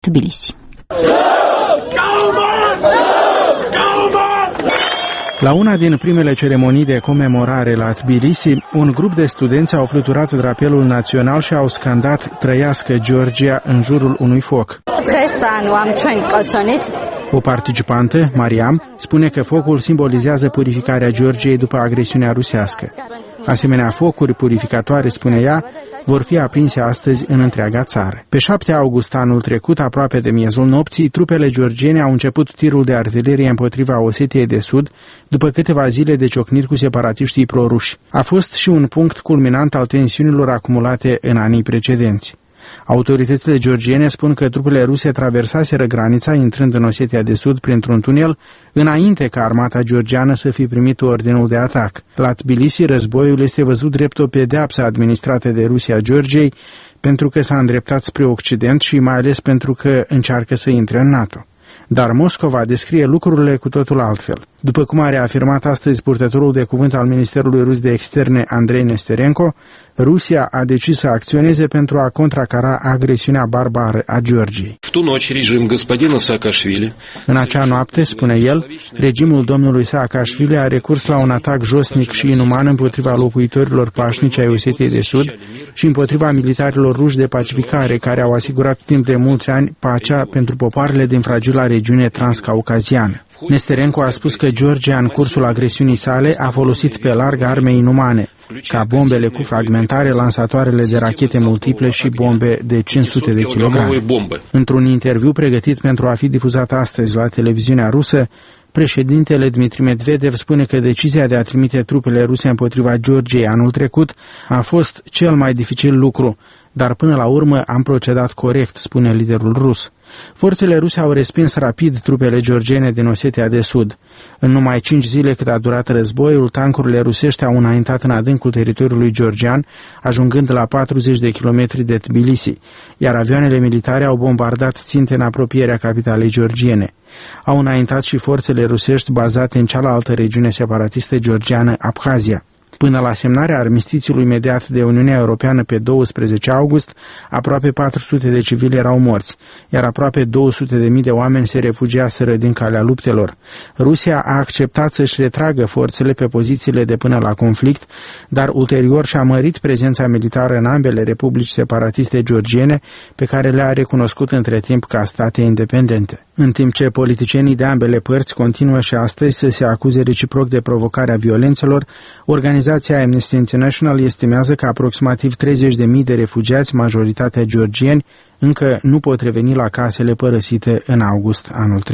Tbilisi. La una din primele ceremonii de comemorare la Tbilisi, un grup de studenți au fluturat drapelul național și au scandat "Trăiască Georgia" în jurul unui foc. O participantă, Mariam, spune că focul simbolizează purificarea Georgiei după agresiunea rusească. Asemenea focuri purificatoare, spune ea, vor fi aprinse astăzi în întreaga țară. Pe 7 august anul trecut, aproape de miezul nopții, trupele georgiene au început tirul de artilerie împotriva Osetiei de Sud, după câteva zile de ciocniri cu separatiștii proruși. A fost și un punct culminant al tensiunilor acumulate în anii precedenți. Autoritățile georgiene spun că trupele ruse traversaseră granița, intrând în Osetia de Sud printr-un tunel, înainte ca armata georgiană să fi primit ordinul de atac. La Tbilisi, războiul este văzut drept o pedeapsă administrată de Rusia Georgiei pentru că s-a îndreptat spre Occident și mai ales pentru că încearcă să intre în NATO. Dar Moscova descrie lucrurile cu totul altfel. După cum a reafirmat astăzi purtătorul de cuvânt al Ministerului Rus de Externe, Andrei Nesterenko, Rusia a decis să acționeze pentru a contracara agresiunea barbară a Georgiei. În acea noapte, spune el, regimul domnului Saakashvili a recurs la un atac josnic și inuman împotriva locuitorilor pașnici ai Osetiei de Sud și împotriva militarilor ruși de pacificare care au asigurat timp de mulți ani pacea pentru popoarele din fragila regiune transcaucaziană. Nesterenko a spus că Georgia, în cursul agresiunii sale, a folosit pe larg arme inumane, ca bombele cu fragmentare, lansatoarele de rachete multiple și bombe de 500 de kilograme. Într-un interviu pregătit pentru a fi difuzat astăzi la televiziunea rusă, președintele Dmitri Medvedev spune că decizia de a trimite trupele ruse împotriva Georgiei anul trecut a fost cel mai dificil lucru, dar până la urmă am procedat corect, spune liderul rus. Forțele ruse au respins rapid trupele georgiene din Osetia de Sud. În numai 5 zile cât a durat războiul, tancurile rusești au înaintat în adâncul teritoriului georgian, ajungând la 40 de kilometri de Tbilisi, iar avioanele militare au bombardat ținte în apropierea capitalei georgiene. Au înaintat și forțele rusești bazate în cealaltă regiune separatistă georgiană, Abhazia. Până la semnarea armistițiului mediat de Uniunea Europeană pe 12 august, aproape 400 de civili erau morți, iar aproape 200.000 de oameni se refugiaseră din calea luptelor. Rusia a acceptat să-și retragă forțele pe pozițiile de până la conflict, dar ulterior și-a mărit prezența militară în ambele republici separatiste georgiene, pe care le-a recunoscut între timp ca state independente. În timp ce politicienii de ambele părți continuă și astăzi să se acuze reciproc de provocarea violențelor, organizația Amnesty International estimează că aproximativ 30.000 de refugiați, majoritatea georgieni, încă nu pot reveni la casele părăsite în august anul trecut.